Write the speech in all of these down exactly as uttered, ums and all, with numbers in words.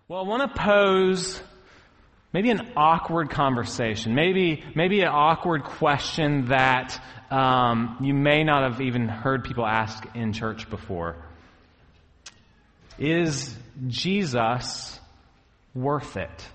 Well, I want to pose maybe an awkward conversation, maybe maybe an awkward question that um, you may not have even heard people ask in church before. Is Jesus worth it?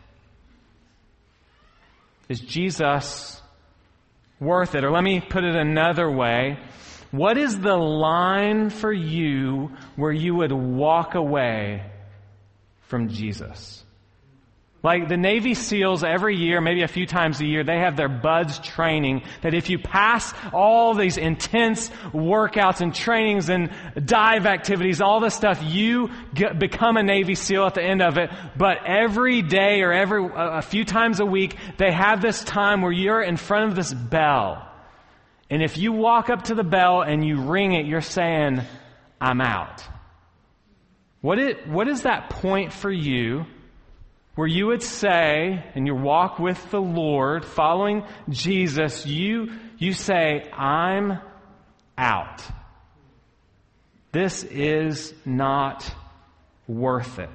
Is Jesus worth it? Or let me put it another way. What is the line for you where you would walk away from Jesus? Like the Navy SEALs every year, maybe a few times a year, they have their buds training that if you pass all these intense workouts and trainings and dive activities, all this stuff, you get, become a Navy SEAL at the end of it. But every day or every a few times a week, they have this time where you're in front of this bell. And if you walk up to the bell and you ring it, you're saying, I'm out. What it, what is that point for you where you would say, in your walk with the Lord, following Jesus, you, you say, I'm out. This is not worth it.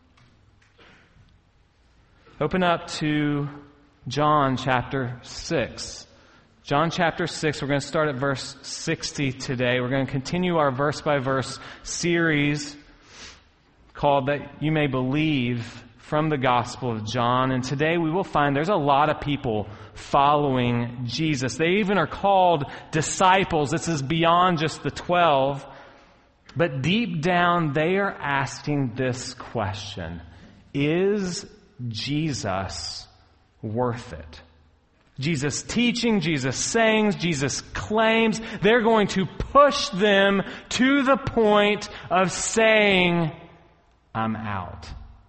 Open up to John chapter six. John chapter six, we're going to start at verse sixty today. We're going to continue our verse by verse series called That You May Believe from the Gospel of John. And today we will find there's a lot of people following Jesus. They even are called disciples. This is beyond just the twelve. But deep down they are asking this question: is Jesus worth it? Jesus teaching, Jesus sayings, Jesus claims, they're going to push them to the point of saying, I'm out.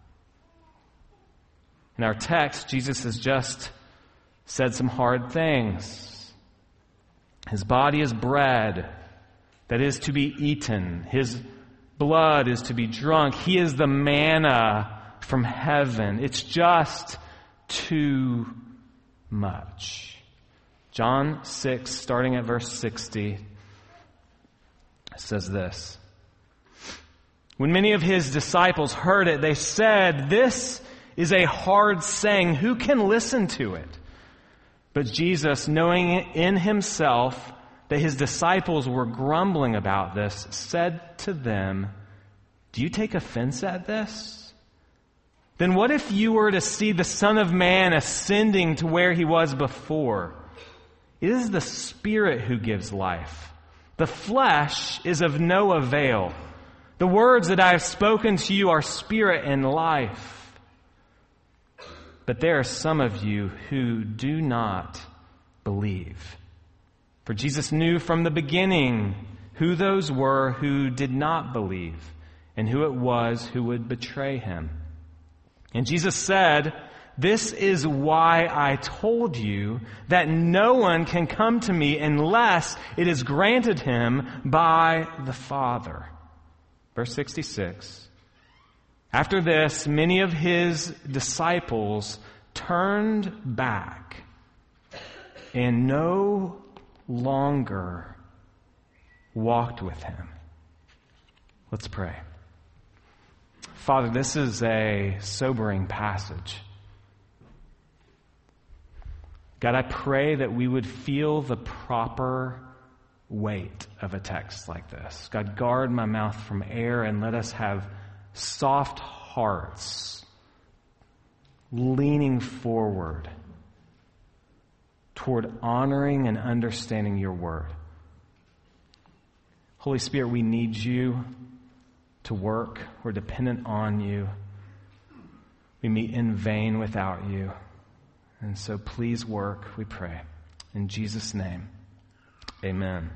In our text, Jesus has just said some hard things. His body is bread that is to be eaten. His blood is to be drunk. He is the manna from heaven. It's just too much. John six, starting at verse sixty, says this. When many of his disciples heard it, they said, this is a hard saying. Who can listen to it? But Jesus, knowing in himself that his disciples were grumbling about this, said to them, do you take offense at this? Then what if you were to see the Son of Man ascending to where he was before? It is the Spirit who gives life. The flesh is of no avail. The words that I have spoken to you are spirit and life. But there are some of you who do not believe. For Jesus knew from the beginning who those were who did not believe and who it was who would betray him. And Jesus said, this is why I told you that no one can come to me unless it is granted him by the Father. Verse sixty-six. After this, many of his disciples turned back and no longer walked with him. Let's pray. Father, this is a sobering passage. God, I pray that we would feel the proper weight of a text like this. God, guard my mouth from error and let us have soft hearts leaning forward toward honoring and understanding your word. Holy Spirit, we need you to work. We're dependent on you. We meet in vain without you. And so please work, we pray. In Jesus' name, amen.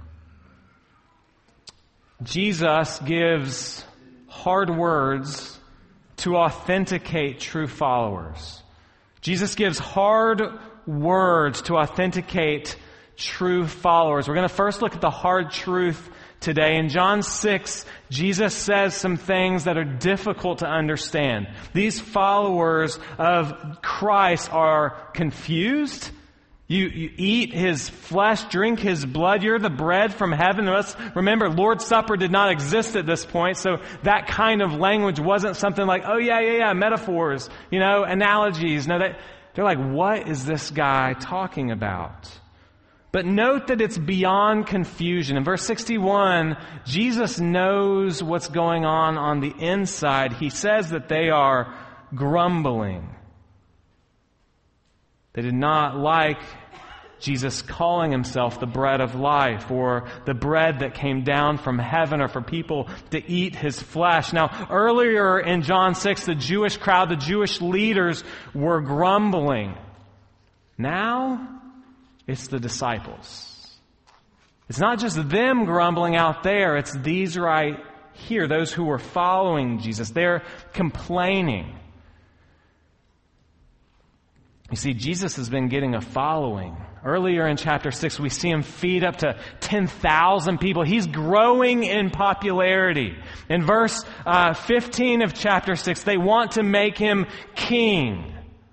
Jesus gives hard words to authenticate true followers. Jesus gives hard words to authenticate true followers. We're going to first look at the hard truth today. In John six, Jesus says some things that are difficult to understand. These followers of Christ are confused You, you eat his flesh, drink his blood. You're the bread from heaven. Let's remember, Lord's Supper did not exist at this point, so that kind of language wasn't something like, oh yeah, yeah, yeah, metaphors, you know, analogies. No, that, they're like, what is this guy talking about? But note that it's beyond confusion. In verse sixty-one, Jesus knows what's going on on the inside. He says that they are grumbling. They did not like Jesus calling himself the bread of life or the bread that came down from heaven or for people to eat his flesh. Now, earlier in John six, the Jewish crowd, the Jewish leaders were grumbling. Now, it's the disciples. It's not just them grumbling out there, it's these right here, those who were following Jesus. They're complaining. You see, Jesus has been getting a following. Earlier in chapter six, we see him feed up to ten thousand people. He's growing in popularity. In verse uh, fifteen of chapter six, they want to make him king.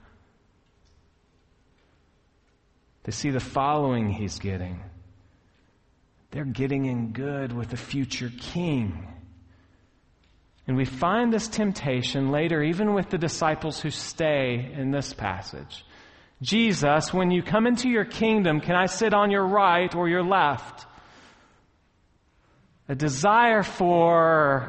They see the following he's getting. They're getting in good with the future king. And we find this temptation later, even with the disciples who stay in this passage. Jesus, when you come into your kingdom, can I sit on your right or your left? A desire for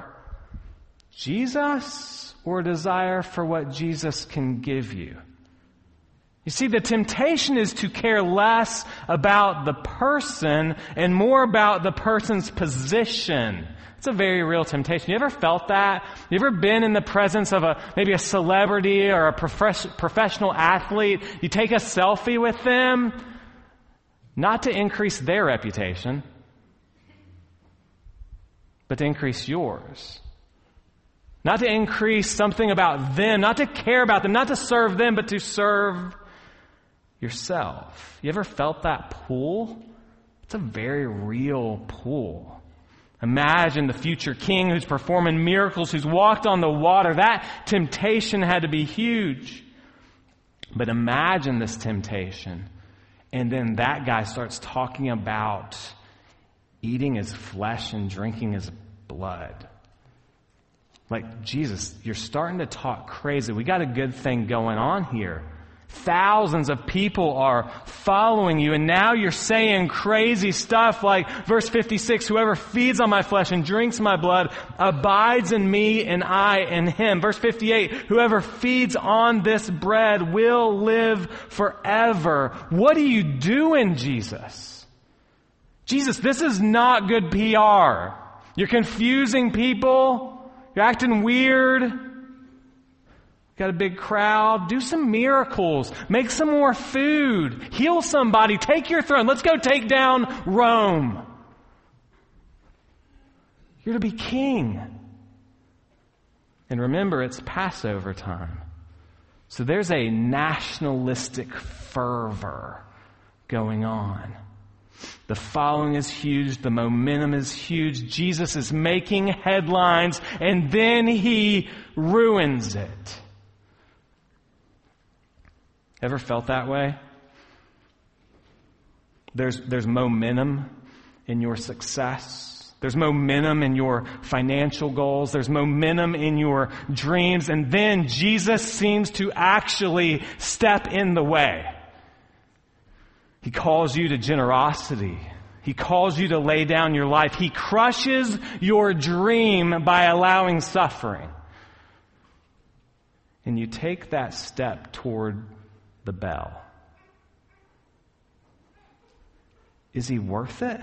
Jesus or a desire for what Jesus can give you? You see, the temptation is to care less about the person and more about the person's position. It's a very real temptation. You ever felt that? You ever been in the presence of a maybe a celebrity or a prof- professional athlete? You take a selfie with them, not to increase their reputation, but to increase yours. Not to increase something about them, not to care about them, not to serve them, but to serve yourself. You ever felt that pull? It's a very real pull. Imagine the future king who's performing miracles, who's walked on the water. That temptation had to be huge. But imagine this temptation. And then that guy starts talking about eating his flesh and drinking his blood. Like, Jesus, you're starting to talk crazy. We got a good thing going on here. Thousands of people are following you, and now you're saying crazy stuff like verse fifty-six, whoever feeds on my flesh and drinks my blood abides in me and I in him. Verse fifty-eight, whoever feeds on this bread will live forever. What are you doing, Jesus? Jesus, this is not good P R. You're confusing people. You're acting weird. Got a big crowd. Do some miracles. Make some more food. Heal somebody. Take your throne. Let's go take down Rome. You're to be king. And remember, it's Passover time. So there's a nationalistic fervor going on. The following is huge. The momentum is huge. Jesus is making headlines, and then he ruins it. Ever felt that way? There's, there's momentum in your success. There's momentum in your financial goals. There's momentum in your dreams. And then Jesus seems to actually step in the way. He calls you to generosity. He calls you to lay down your life. He crushes your dream by allowing suffering. And you take that step toward the bell. Is he worth it?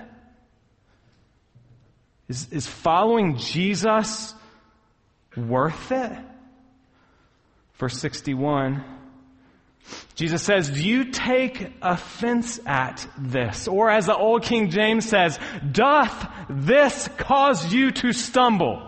Is, is following Jesus worth it? Verse sixty-one, Jesus says, do you take offense at this? Or as the old King James says, doth this cause you to stumble?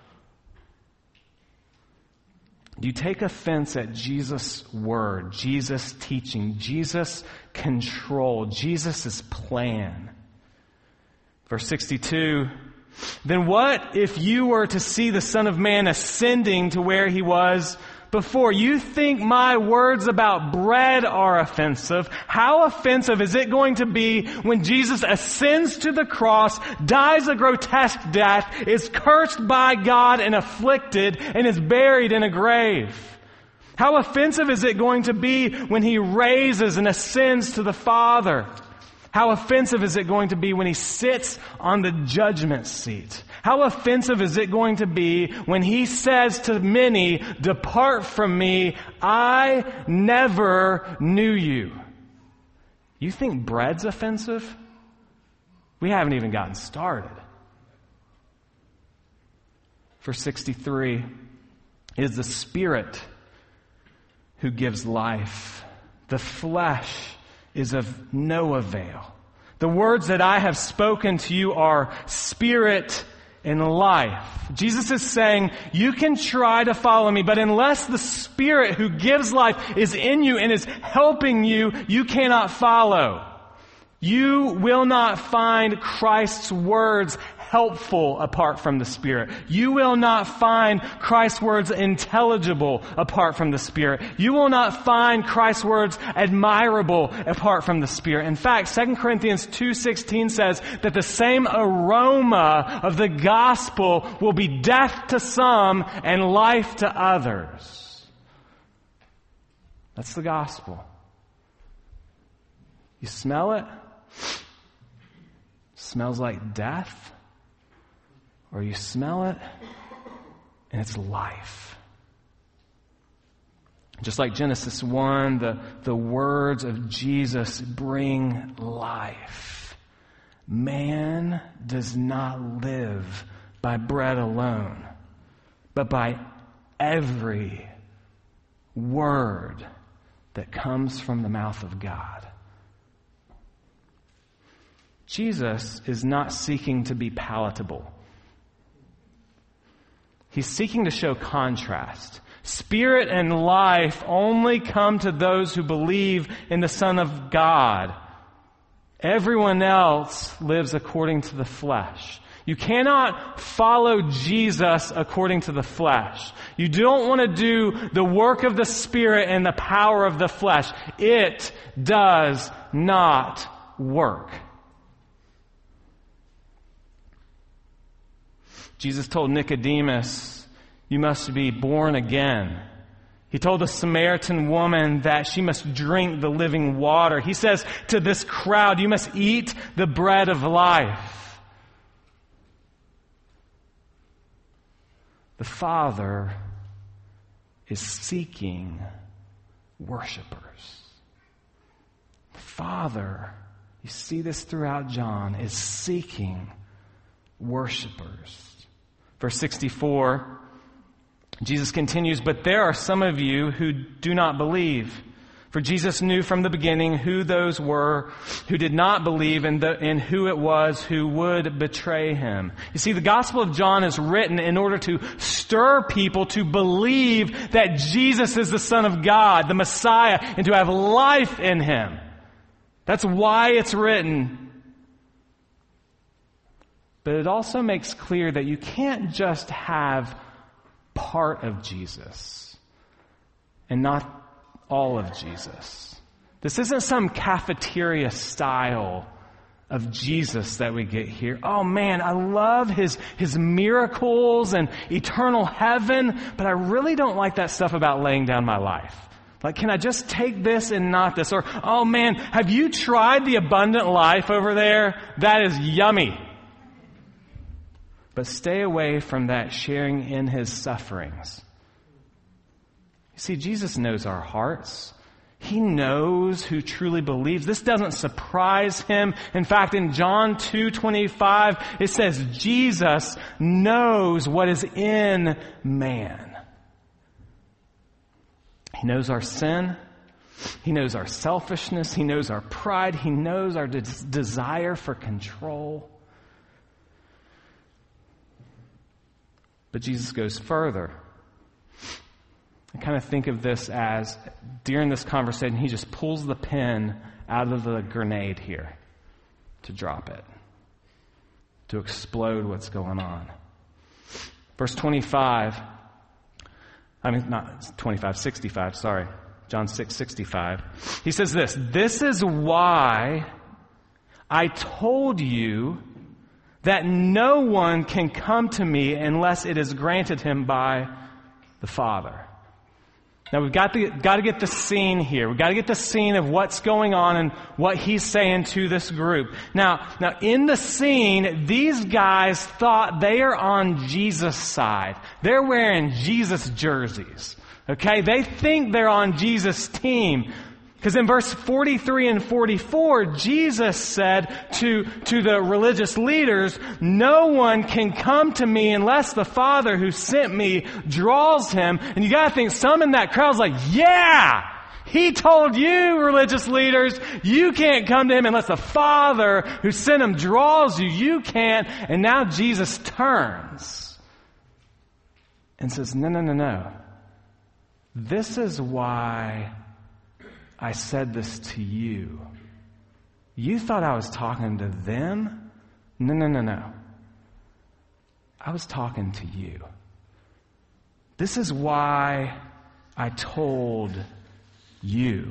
Do you take offense at Jesus' word, Jesus' teaching, Jesus' control, Jesus' plan? Verse sixty-two, then what if you were to see the Son of Man ascending to where he was before. You think my words about bread are offensive. How offensive is it going to be when Jesus ascends to the cross, dies a grotesque death, is cursed by God and afflicted, and is buried in a grave? How offensive is it going to be when he raises and ascends to the Father? How offensive is it going to be when he sits on the judgment seat? How offensive is it going to be when he says to many, "Depart from me, I never knew you"? You think bread's offensive? We haven't even gotten started. Verse sixty-three, "It is the Spirit who gives life. The flesh is of no avail. The words that I have spoken to you are spirit and life." Jesus is saying, you can try to follow me, but unless the Spirit who gives life is in you and is helping you, you cannot follow. You will not find Christ's words helpful apart from the Spirit. You will not find Christ's words intelligible apart from the Spirit. You will not find Christ's words admirable apart from the Spirit. In fact, Second Corinthians two sixteen says that the same aroma of the gospel will be death to some and life to others. That's the gospel. You smell it? Smells like death? Or you smell it and it's life. Just like Genesis one, the, the words of Jesus bring life. Man does not live by bread alone, but by every word that comes from the mouth of God. Jesus is not seeking to be palatable. He's seeking to show contrast. Spirit and life only come to those who believe in the Son of God. Everyone else lives according to the flesh. You cannot follow Jesus according to the flesh. You don't want to do the work of the Spirit and the power of the flesh. It does not work. Jesus told Nicodemus, you must be born again. He told the Samaritan woman that she must drink the living water. He says to this crowd, you must eat the bread of life. The Father is seeking worshipers. The Father, you see this throughout John, is seeking worshipers. Verse sixty-four, Jesus continues, but there are some of you who do not believe. For Jesus knew from the beginning who those were who did not believe and, the, and who it was who would betray him. You see, the Gospel of John is written in order to stir people to believe that Jesus is the Son of God, the Messiah, and to have life in him. That's why it's written. But it also makes clear that you can't just have part of Jesus and not all of Jesus. This isn't some cafeteria style of Jesus that we get here. Oh man, I love his, his miracles and eternal heaven, but I really don't like that stuff about laying down my life. Like, can I just take this and not this? Or, oh man, have you tried the abundant life over there? That is yummy. But stay away from that sharing in his sufferings. You see, Jesus knows our hearts. He knows who truly believes. This doesn't surprise him. In fact, in John two twenty-five, it says, Jesus knows what is in man. He knows our sin. He knows our selfishness. He knows our pride. He knows our de- desire for control. But Jesus goes further. I kind of think of this as, during this conversation, he just pulls the pin out of the grenade here to drop it, to explode what's going on. Verse twenty-five, I mean, not twenty-five, sixty-five, sorry. John six, sixty-five. He says this, "This is why I told you that no one can come to me unless it is granted him by the Father." Now we've got to, got to get the scene here. We've got to get the scene of what's going on and what he's saying to this group. Now, now in the scene, these guys thought they are on Jesus' side. They're wearing Jesus jerseys. Okay? They think they're on Jesus' team. Because in verse forty-three and forty-four, Jesus said to, to the religious leaders, "No one can come to me unless the Father who sent me draws him." And you gotta think, some in that crowd's like, "Yeah! He told you, religious leaders, you can't come to him unless the Father who sent him draws you. You can't." And now Jesus turns and says, no, no, no, no. This is why I said this to you. You thought I was talking to them? No, no, no, no. I was talking to you. This is why I told you.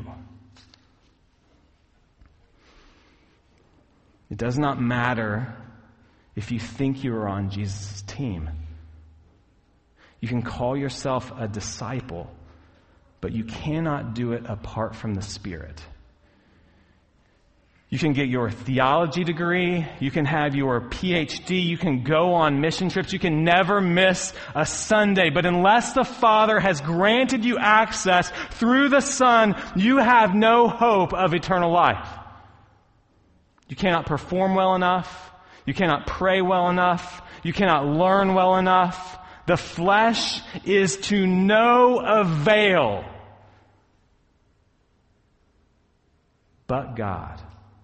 It does not matter if you think you are on Jesus' team. You can call yourself a disciple, but you cannot do it apart from the Spirit. You can get your theology degree, you can have your P H D, you can go on mission trips, you can never miss a Sunday, but unless the Father has granted you access through the Son, you have no hope of eternal life. You cannot perform well enough, you cannot pray well enough, you cannot learn well enough. The flesh is to no avail. But God,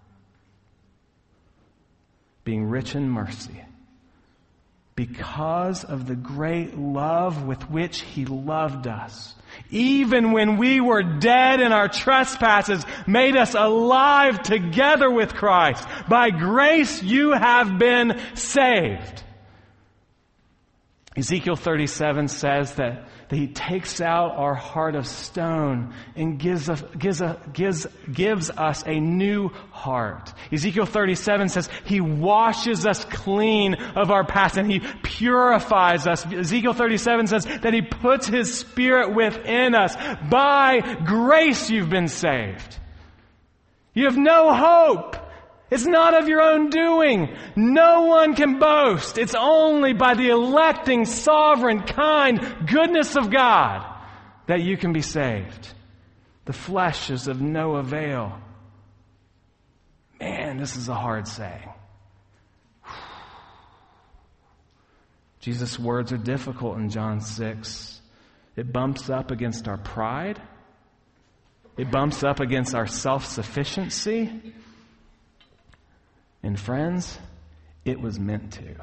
being rich in mercy, because of the great love with which He loved us, even when we were dead in our trespasses, made us alive together with Christ. By grace you have been saved. Ezekiel thirty-seven says that, that He takes out our heart of stone and gives us, gives, a, gives, gives us a new heart. Ezekiel thirty-seven says He washes us clean of our past and He purifies us. Ezekiel thirty-seven says that He puts His Spirit within us. By grace you've been saved. You have no hope. It's not of your own doing. No one can boast. It's only by the electing, sovereign, kind goodness of God that you can be saved. The flesh is of no avail. Man, this is a hard saying. Jesus' words are difficult in John six. It bumps up against our pride. It bumps up against our self-sufficiency. And friends, it was meant to.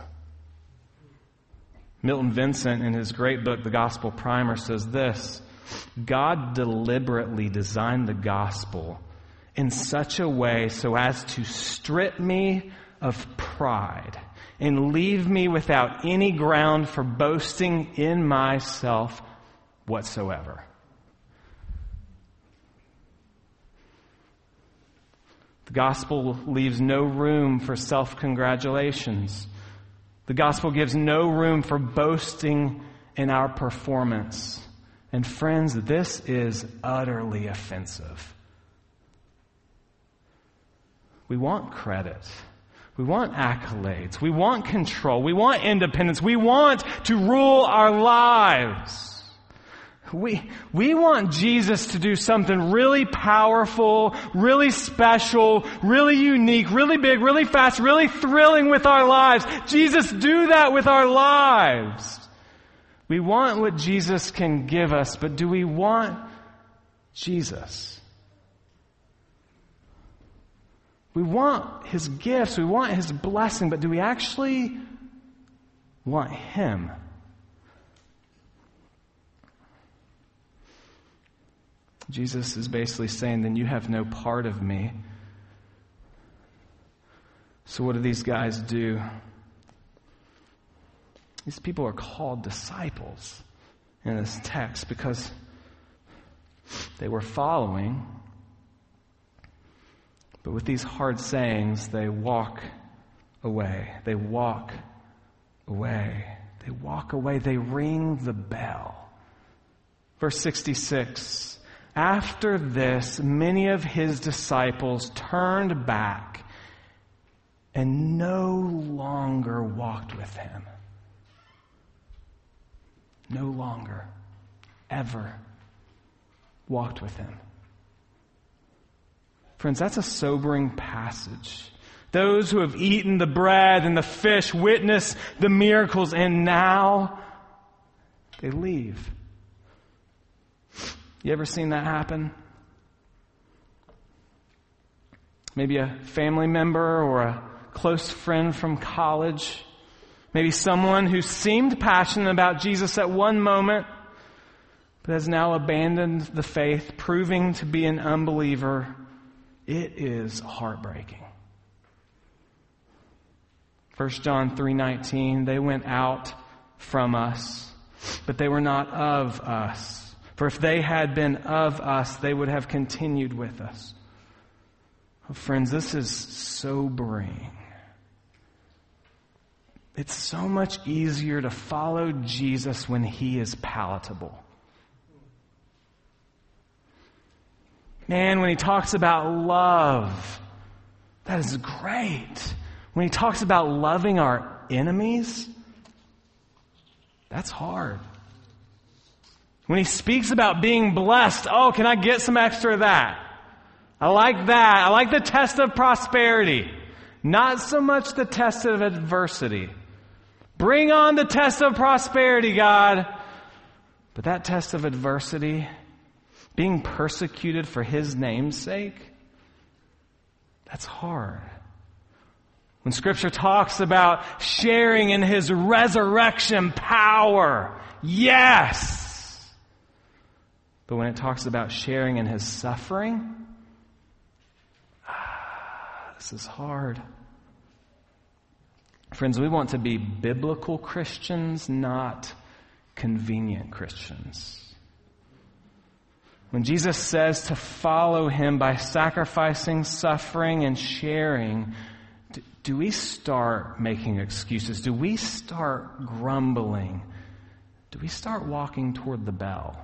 Milton Vincent, in his great book, The Gospel Primer, says this: God deliberately designed the gospel in such a way so as to strip me of pride and leave me without any ground for boasting in myself whatsoever. The gospel leaves no room for self-congratulations. The gospel gives no room for boasting in our performance. And friends, this is utterly offensive. We want credit. We want accolades. We want control. We want independence. We want to rule our lives. We, we want Jesus to do something really powerful, really special, really unique, really big, really fast, really thrilling with our lives. Jesus, do that with our lives. We want what Jesus can give us, but do we want Jesus? We want His gifts, we want His blessing, but do we actually want Him? Jesus is basically saying, then you have no part of me. So what do these guys do? These people are called disciples. in this text because they were following, but with these hard sayings, they walk away. They walk away. They walk away. They ring the bell. Verse sixty-six, after this, many of his disciples turned back and no longer walked with him. No longer, ever walked with him. Friends, that's a sobering passage. Those who have eaten the bread and the fish witness the miracles, and now they leave. You ever seen that happen? Maybe a family member or a close friend from college. Maybe someone who seemed passionate about Jesus at one moment, but has now abandoned the faith, proving to be an unbeliever. It is heartbreaking. First John three nineteen, they went out from us, but they were not of us. For if they had been of us, they would have continued with us. Oh, friends, this is sobering. It's so much easier to follow Jesus when he is palatable. Man, when he talks about love, that is great. When he talks about loving our enemies, that's hard. When he speaks about being blessed, oh, can I get some extra of that? I like that. I like the test of prosperity. Not so much the test of adversity. Bring on the test of prosperity, God. But that test of adversity, being persecuted for his name's sake, that's hard. When Scripture talks about sharing in his resurrection power, yes. But when it talks about sharing in his suffering, ah, this is hard. Friends, we want to be biblical Christians, not convenient Christians. When Jesus says to follow him by sacrificing, suffering, and sharing, do, do we start making excuses? Do we start grumbling? Do we start walking toward the bell?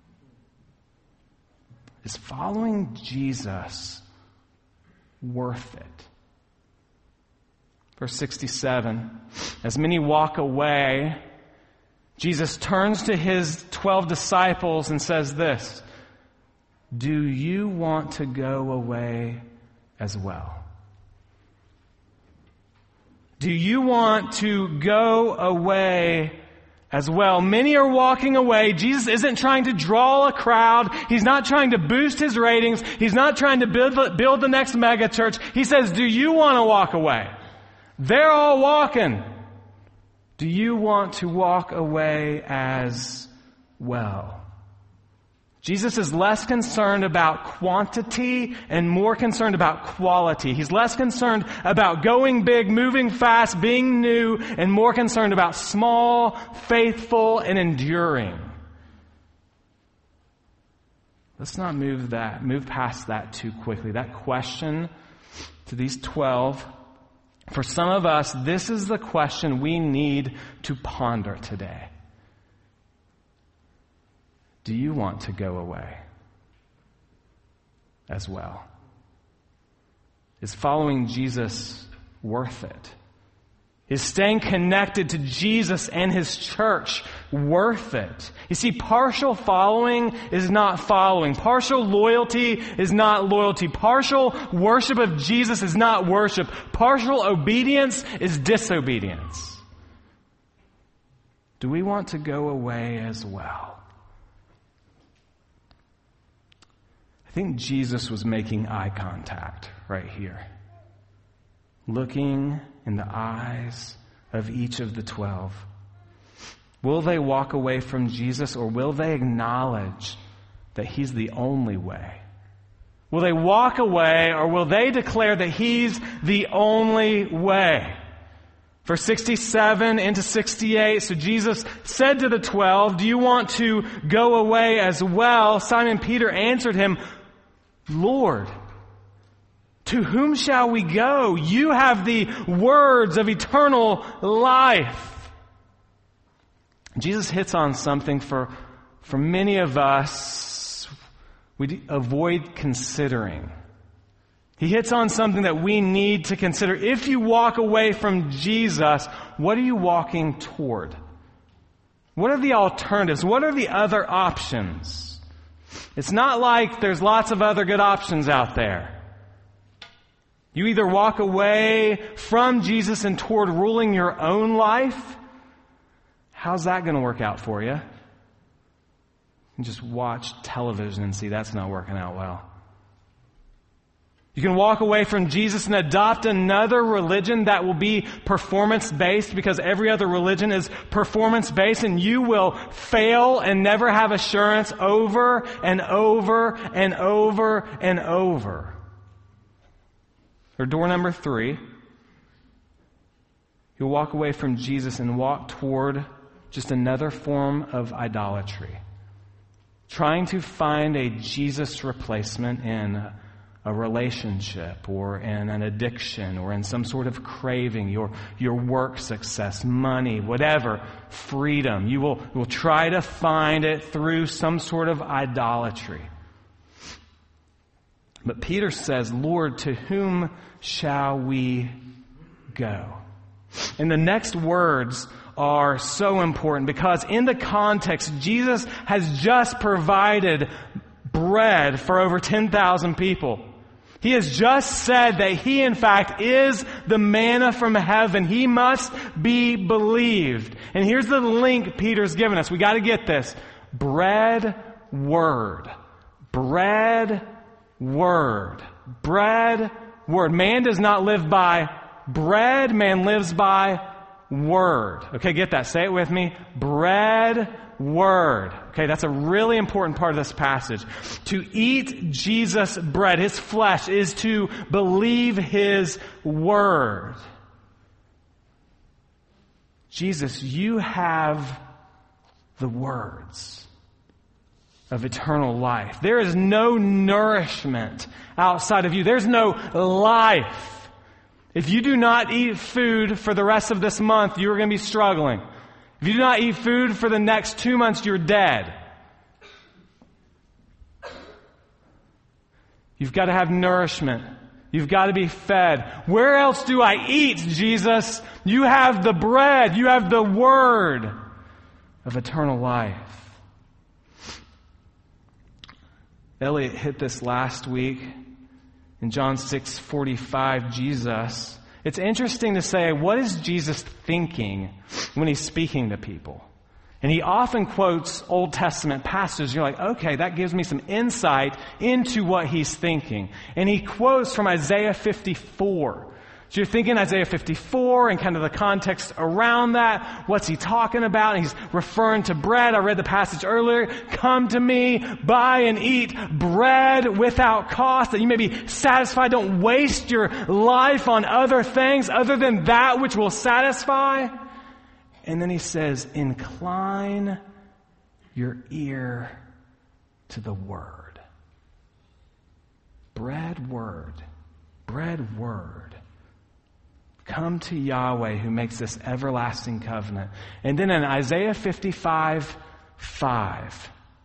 Is following Jesus worth it? Verse sixty-seven, as many walk away, Jesus turns to his twelve disciples and says this, do you want to go away as well? Do you want to go away as well? Many are walking away. Jesus isn't trying to draw a crowd. He's not trying to boost his ratings. He's not trying to build, build the next mega church. He says, do you want to walk away? They're all walking. Do you want to walk away as well? Jesus is less concerned about quantity and more concerned about quality. He's less concerned about going big, moving fast, being new, and more concerned about small, faithful, and enduring. Let's not move that, move past that too quickly. That question to these twelve, for some of us, this is the question we need to ponder today. Do you want to go away as well? Is following Jesus worth it? Is staying connected to Jesus and his church worth it? You see, partial following is not following. Partial loyalty is not loyalty. Partial worship of Jesus is not worship. Partial obedience is disobedience. Do we want to go away as well? I think Jesus was making eye contact right here, looking in the eyes of each of the twelve. Will they walk away from Jesus, or will they acknowledge that he's the only way? Will they walk away, or will they declare that he's the only way? Verse sixty-seven into sixty-eight, so Jesus said to the twelve, do you want to go away as well? Simon Peter answered him, Lord, to whom shall we go? You have the words of eternal life. Jesus hits on something for, for many of us we avoid considering. He hits on something that we need to consider. If you walk away from Jesus, what are you walking toward? What are the alternatives? What are the other options? It's not like there's lots of other good options out there. You either walk away from Jesus and toward ruling your own life. How's that going to work out for you? You can just watch television and see that's not working out well. You can walk away from Jesus and adopt another religion that will be performance-based, because every other religion is performance-based, and you will fail and never have assurance over and over and over and over. Or door number three, you'll walk away from Jesus and walk toward just another form of idolatry. Trying to find a Jesus replacement in a relationship or in an addiction or in some sort of craving, your, your work success, money, whatever, freedom. You will, you will try to find it through some sort of idolatry. But Peter says, Lord, to whom shall we go? And the next words are so important because in the context, Jesus has just provided bread for over ten thousand people. He has just said that He, in fact, is the manna from heaven. He must be believed. And here's the link Peter's given us. We got to get this. Bread, word. Bread, word. Bread, word. Man does not live by bread. Man lives by word. Okay, get that. Say it with me. Bread, word. Okay, that's a really important part of this passage. To eat Jesus' bread, His flesh, is to believe His word. Jesus, you have the words of eternal life. There is no nourishment outside of you. There's no life. If you do not eat food for the rest of this month, you are going to be struggling. If you do not eat food for the next two months, you're dead. You've got to have nourishment. You've got to be fed. Where else do I eat, Jesus? You have the bread. You have the word of eternal life. Elliot hit this last week in John six forty-five, Jesus. It's interesting to say, what is Jesus thinking when He's speaking to people? And He often quotes Old Testament passages. You're like, okay, that gives me some insight into what He's thinking. And He quotes from Isaiah fifty-four. So you're thinking Isaiah fifty-four and kind of the context around that. What's He talking about? And He's referring to bread. I read the passage earlier. Come to me, buy and eat bread without cost, that you may be satisfied. Don't waste your life on other things other than that which will satisfy. And then He says, incline your ear to the word. Bread, word. Bread, word. Come to Yahweh who makes this everlasting covenant. And then in Isaiah fifty-five five,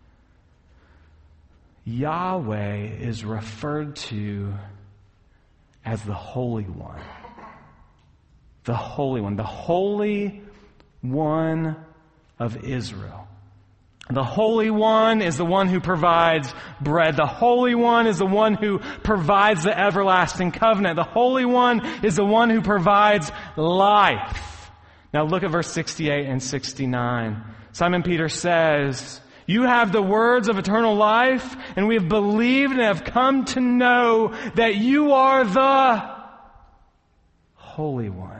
Yahweh is referred to as the Holy One. The Holy One. The Holy One of Israel. The Holy One is the one who provides bread. The Holy One is the one who provides the everlasting covenant. The Holy One is the one who provides life. Now look at verse sixty-eight and sixty-nine. Simon Peter says, you have the words of eternal life, and we have believed and have come to know that you are the Holy One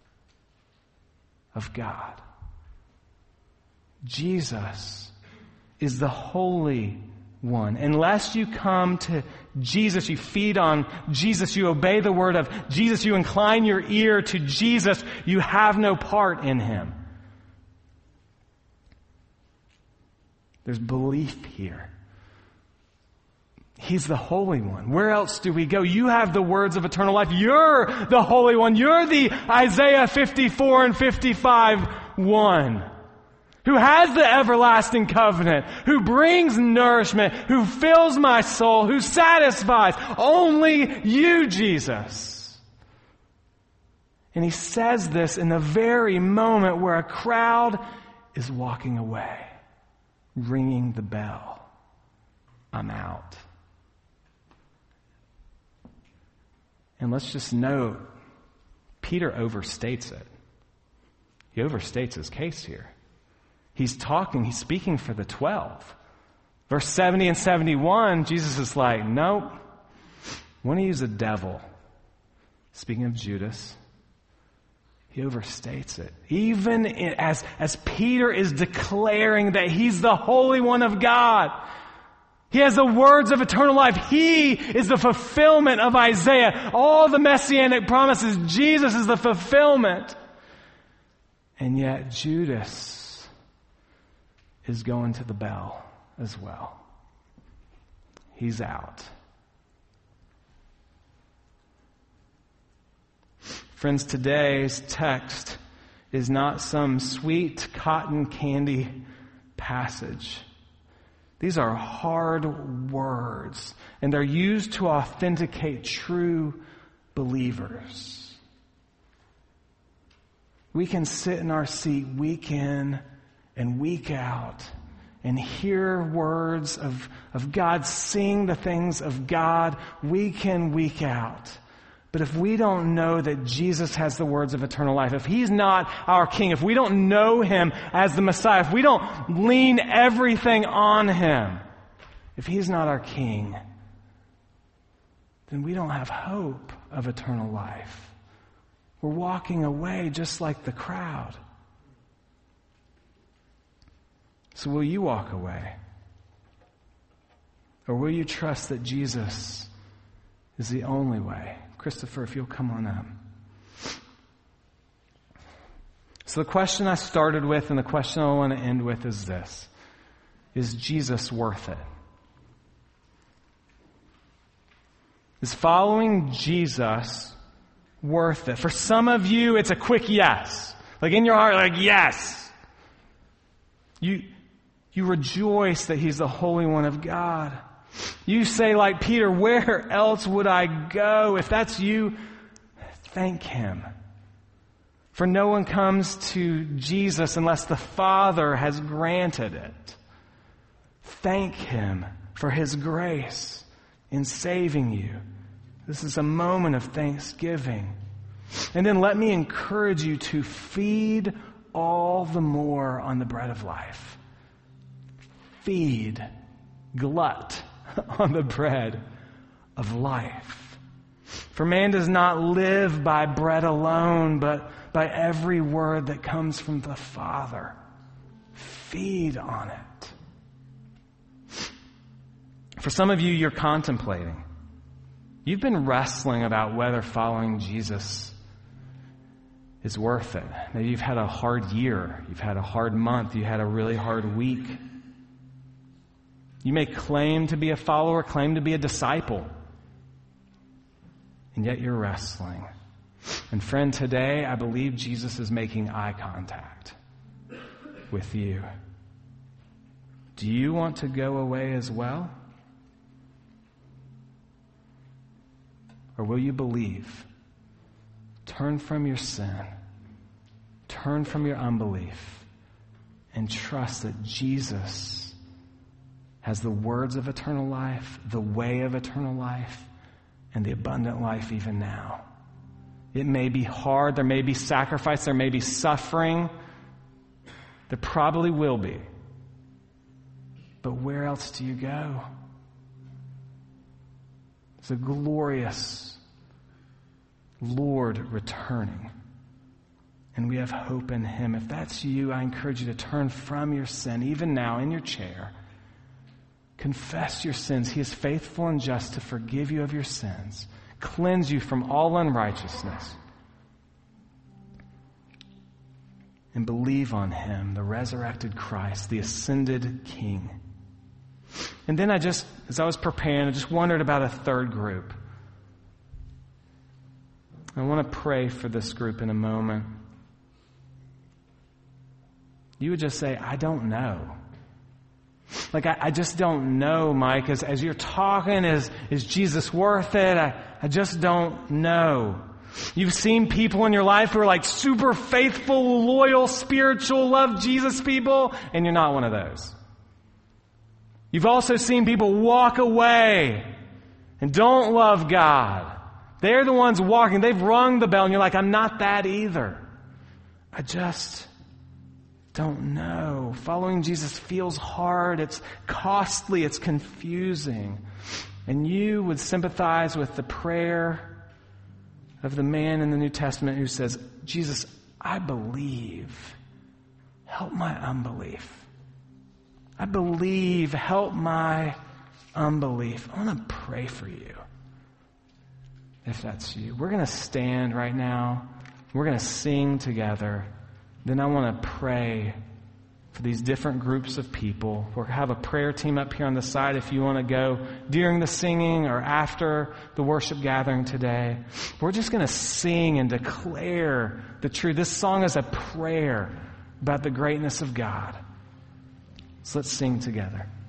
of God. Jesus is the Holy one. Unless you come to Jesus, you feed on Jesus, you obey the word of Jesus, you incline your ear to Jesus, you have no part in him. There's belief here. He's the Holy One. Where else do we go? You have the words of eternal life. You're the Holy One. You're the Isaiah fifty-four and fifty-five one. Who has the everlasting covenant, who brings nourishment, who fills my soul, who satisfies. Only you, Jesus. And he says this in the very moment where a crowd is walking away, ringing the bell. I'm out. And let's just note, Peter overstates it. He overstates his case here. He's talking, he's speaking for the twelve. Verse seventy and seventy-one, Jesus is like, nope. When he used a devil, speaking of Judas, he overstates it. Even as, as Peter is declaring that he's the Holy One of God, he has the words of eternal life. He is the fulfillment of Isaiah. All the messianic promises, Jesus is the fulfillment. And yet Judas is going to the bell as well. He's out. Friends, today's text is not some sweet cotton candy passage. These are hard words, and they're used to authenticate true believers. We can sit in our seat week in and week out and hear words of, of God, sing the things of God week in, week out. But if we don't know that Jesus has the words of eternal life, if he's not our king, if we don't know him as the Messiah, if we don't lean everything on him, if he's not our king, then we don't have hope of eternal life. We're walking away just like the crowd. So will you walk away? Or will you trust that Jesus is the only way? Christopher, if you'll come on up. So the question I started with and the question I want to end with is this. Is Jesus worth it? Is following Jesus worth it? For some of you, it's a quick yes. Like in your heart, like yes. You, you rejoice that he's the Holy One of God. You say like Peter, where else would I go? If that's you, thank him. For no one comes to Jesus unless the Father has granted it. Thank him for his grace in saving you. This is a moment of thanksgiving. And then let me encourage you to feed all the more on the bread of life. Feed, glut on the bread of life. For man does not live by bread alone, but by every word that comes from the Father. Feed on it. For some of you, you're contemplating. You've been wrestling about whether following Jesus is worth it. Maybe you've had a hard year. You've had a hard month. You had a really hard week. You may claim to be a follower, claim to be a disciple, and yet you're wrestling. And friend, today I believe Jesus is making eye contact with you. Do you want to go away as well? Or will you believe? Turn from your sin, turn from your unbelief, and trust that Jesus has the words of eternal life, the way of eternal life, and the abundant life even now. It may be hard, there may be sacrifice, there may be suffering. There probably will be. But where else do you go? It's a glorious Lord returning. And we have hope in him. If that's you, I encourage you to turn from your sin, even now in your chair, Confess your sins. He is faithful and just to forgive you of your sins, cleanse you from all unrighteousness, and believe on him, the resurrected Christ, the ascended King. And then I just, as I was preparing, I just wondered about a third group. I want to pray for this group in a moment. You would just say, I don't know. Like, I, I just don't know, Mike. As, as you're talking, is, is Jesus worth it? I, I just don't know. You've seen people in your life who are like super faithful, loyal, spiritual, love Jesus people, and you're not one of those. You've also seen people walk away and don't love God. They're the ones walking. They've rung the bell, and you're like, I'm not that either. I just don't know. Following Jesus feels hard. It's costly. It's confusing. And you would sympathize with the prayer of the man in the New Testament who says, Jesus, I believe. Help my unbelief. I believe. Help my unbelief. I want to pray for you. If that's you. We're going to stand right now. We're going to sing together. Then I want to pray for these different groups of people. We'll have a prayer team up here on the side if you want to go during the singing or after the worship gathering today. We're just going to sing and declare the truth. This song is a prayer about the greatness of God. So let's sing together.